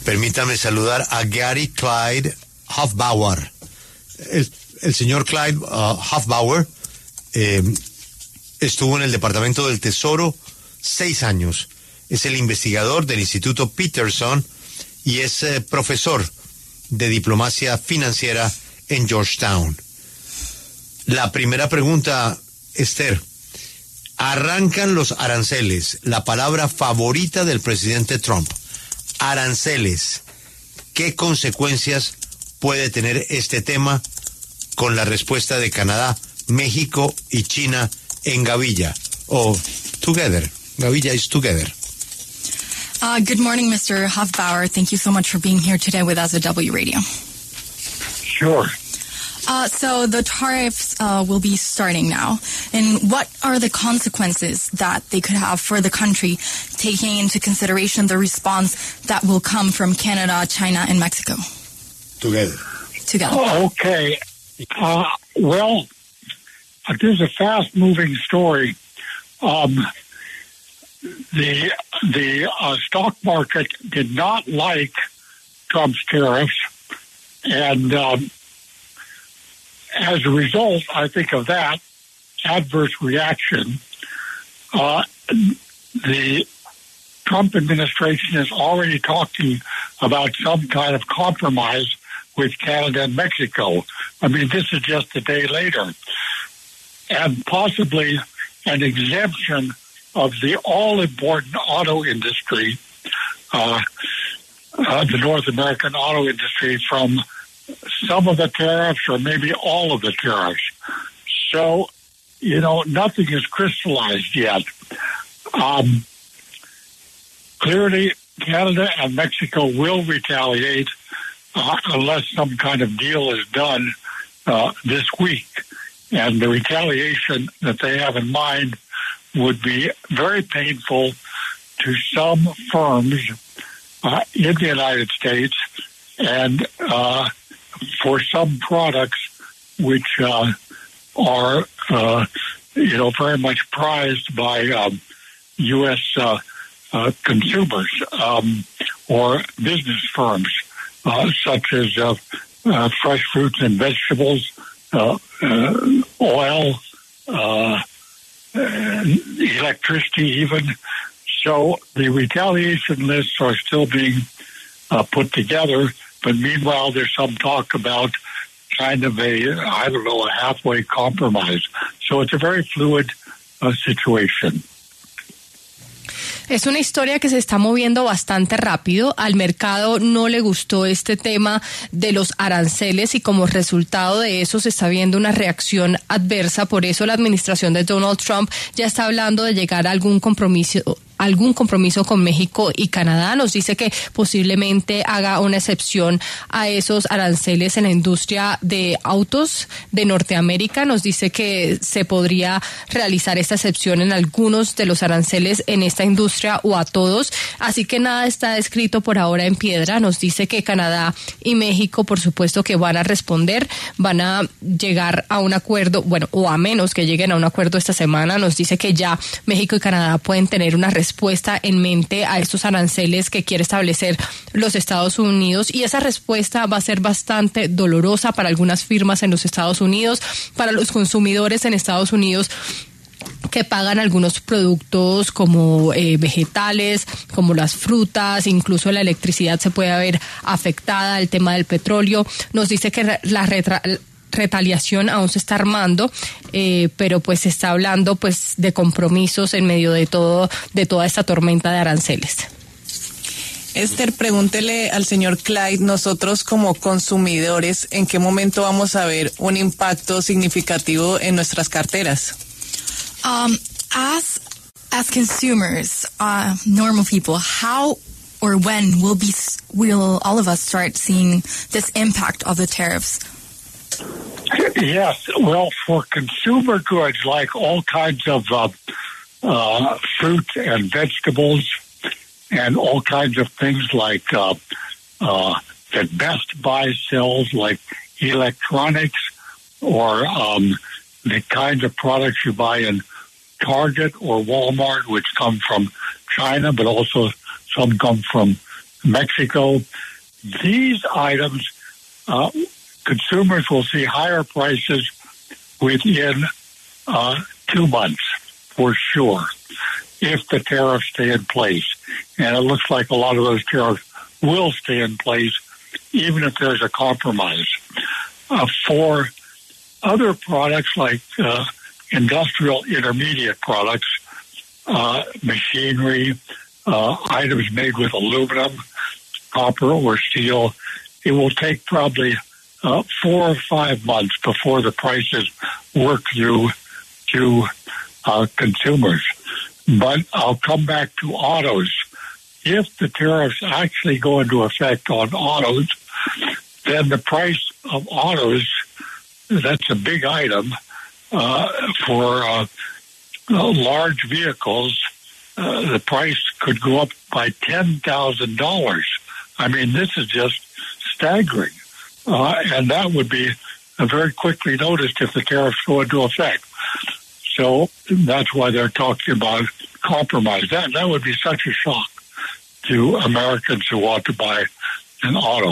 Permítame saludar a Gary Clyde Hofbauer. El señor Clyde Hofbauer estuvo en el Departamento del Tesoro 6 años. Es el investigador del Instituto Peterson y es profesor de diplomacia financiera en Georgetown. La primera pregunta, Esther. Arrancan los aranceles, la palabra favorita del presidente Trump. Aranceles. ¿Qué consecuencias puede tener este tema con la respuesta de Canadá, México y China en Gavilla? Together. Gavilla is together. Good morning, Mr. Hofbauer. Thank you so much for being here today with us at W Radio. Sure. So the tariffs will be starting now. And what are the consequences that they could have for the country, taking into consideration the response that will come from Canada, China, and Mexico? Together. Okay. Well, there's a fast-moving story. The stock market did not like Trump's tariffs, and as a result, I think, of that adverse reaction, the Trump administration is already talking about some kind of compromise with Canada and Mexico. I mean, this is just a day later. And possibly an exemption of the all-important auto industry, the North American auto industry, from some of the tariffs or maybe all of the tariffs. So, nothing is crystallized yet. Clearly, Canada and Mexico will retaliate unless some kind of deal is done this week. And the retaliation that they have in mind would be very painful to some firms in the United States and for some products which are very much prized by U.S. consumers or business firms, such as fresh fruits and vegetables, oil, electricity even. So the retaliation lists are still being put together, but meanwhile there's some talk about kind of a halfway compromise. So it's a very fluid situation. Es una historia que se está moviendo bastante rápido. Al mercado no le gustó este tema de los aranceles y como resultado de eso se está viendo una reacción adversa. Por eso la administración de Donald Trump ya está hablando de llegar a algún compromiso con México y Canadá. Nos dice que posiblemente haga una excepción a esos aranceles en la industria de autos de Norteamérica. Nos dice que se podría realizar esta excepción en algunos de los aranceles en esta industria o a todos. Así que nada está escrito por ahora en piedra. Nos dice que Canadá y México, por supuesto, que van a responder, van a llegar a un acuerdo, o a menos que lleguen a un acuerdo esta semana. Nos dice que ya México y Canadá pueden tener una respuesta en mente a estos aranceles que quiere establecer los Estados Unidos, y esa respuesta va a ser bastante dolorosa para algunas firmas en los Estados Unidos, para los consumidores en Estados Unidos que pagan algunos productos como vegetales, como las frutas, incluso la electricidad se puede ver afectada, el tema del petróleo. Nos dice que la retaliación aún se está armando, pero pues se está hablando pues de compromisos en medio de toda esta tormenta de aranceles. Esther, pregúntele al señor Clyde, nosotros como consumidores, ¿en qué momento vamos a ver un impacto significativo en nuestras carteras? As consumers, normal people, how or when will all of us start seeing this impact of the tariffs? Yes, well, for consumer goods like all kinds of fruit and vegetables and all kinds of things like that Best Buy sells, like electronics or the kinds of products you buy in Target or Walmart, which come from China, but also some come from Mexico. These items, consumers will see higher prices within 2 months for sure, if the tariffs stay in place. And it looks like a lot of those tariffs will stay in place, even if there's a compromise. For other products like industrial intermediate products, machinery, items made with aluminum, copper, or steel, it will take probably 4 or 5 months before the prices work through to consumers. But I'll come back to autos. If the tariffs actually go into effect on autos, then the price of autos, that's a big item for large vehicles, the price could go up by $10,000. I mean, this is just staggering. And that would be very quickly noticed if the tariffs go into effect. So that's why they're talking about compromise. That would be such a shock to Americans who want to buy an auto.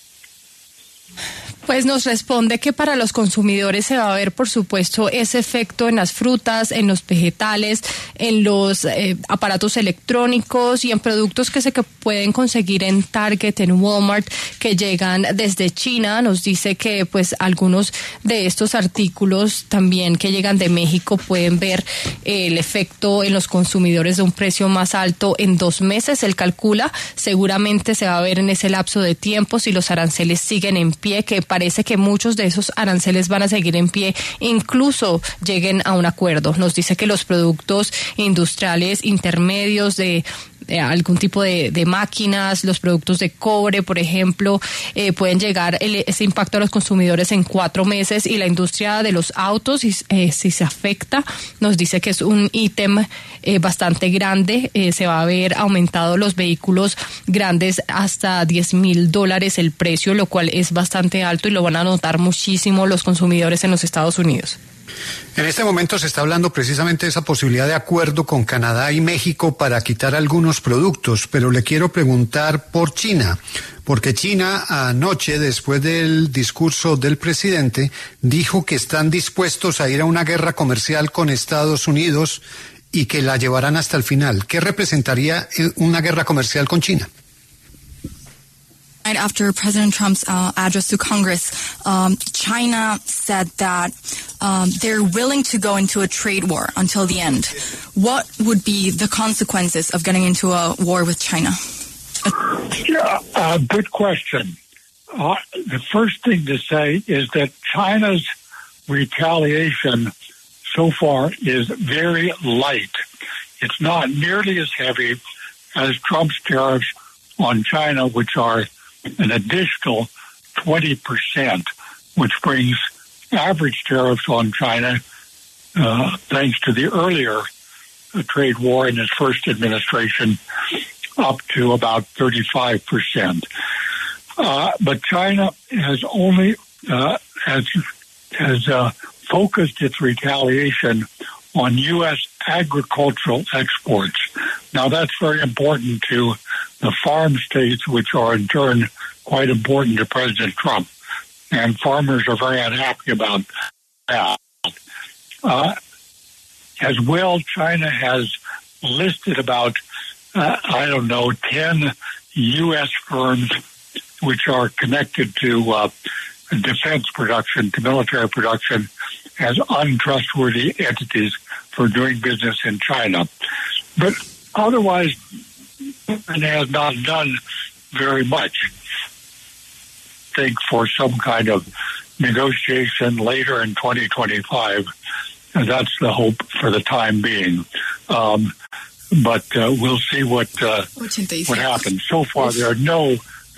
Pues nos responde que para los consumidores se va a ver, por supuesto, ese efecto en las frutas, en los vegetales, en los aparatos electrónicos y en productos que se pueden conseguir en Target, en Walmart, que llegan desde China. Nos dice que pues algunos de estos artículos también que llegan de México pueden ver el efecto en los consumidores de un precio más alto en 2 meses. Él calcula, seguramente se va a ver en ese lapso de tiempo si los aranceles siguen en pie, que parece que muchos de esos aranceles van a seguir en pie, incluso lleguen a un acuerdo. Nos dice que los productos industriales intermedios de algún tipo de máquinas, los productos de cobre, por ejemplo, pueden llegar ese impacto a los consumidores en 4 meses, y la industria de los autos, si se afecta, nos dice que es un ítem bastante grande. Se va a ver aumentado los vehículos grandes hasta $10,000 el precio, lo cual es bastante alto y lo van a notar muchísimo los consumidores en los Estados Unidos. En este momento se está hablando precisamente de esa posibilidad de acuerdo con Canadá y México para quitar algunos productos, pero le quiero preguntar por China, porque China anoche, después del discurso del presidente, dijo que están dispuestos a ir a una guerra comercial con Estados Unidos y que la llevarán hasta el final. ¿Qué representaría una guerra comercial con China? Right after President Trump's address to Congress, China said that they're willing to go into a trade war until the end. What would be the consequences of getting into a war with China? Good question. The first thing to say is that China's retaliation so far is very light. It's not nearly as heavy as Trump's tariffs on China, which are an additional 20%, which brings average tariffs on China, thanks to the earlier trade war in his first administration, up to about 35%. But China has only has focused its retaliation on U.S. agricultural exports. Now, that's very important to the farm states, which are in turn quite important to President Trump. And farmers are very unhappy about that. As well, China has listed about, 10 U.S. firms which are connected to defense production, to military production, as untrustworthy entities for doing business in China. But otherwise, China has not done very much. I think for some kind of negotiation later in 2025, and that's the hope for the time being. But we'll see what happens. So far, there's no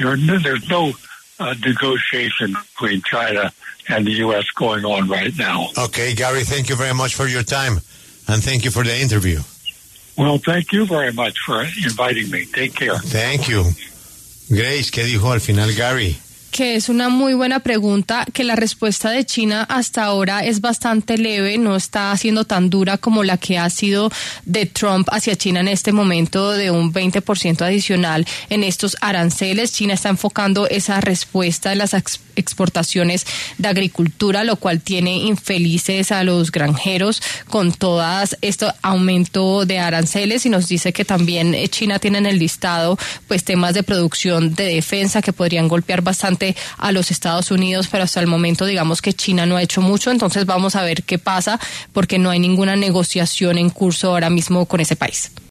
negotiation between China and the U.S. going on right now. Okay, Gary, thank you very much for your time, and thank you for the interview. Well, thank you very much for inviting me. Take care. Thank you. Grace, ¿qué dijo al final Gary? que es una muy buena pregunta, que la respuesta de China hasta ahora es bastante leve, no está siendo tan dura como la que ha sido de Trump hacia China en este momento, de un 20% adicional en estos aranceles. China está enfocando esa respuesta en las exportaciones de agricultura, lo cual tiene infelices a los granjeros con todas este aumento de aranceles, y nos dice que también China tiene en el listado pues temas de producción de defensa que podrían golpear bastante a los Estados Unidos, pero hasta el momento digamos que China no ha hecho mucho. Entonces vamos a ver qué pasa, porque no hay ninguna negociación en curso ahora mismo con ese país.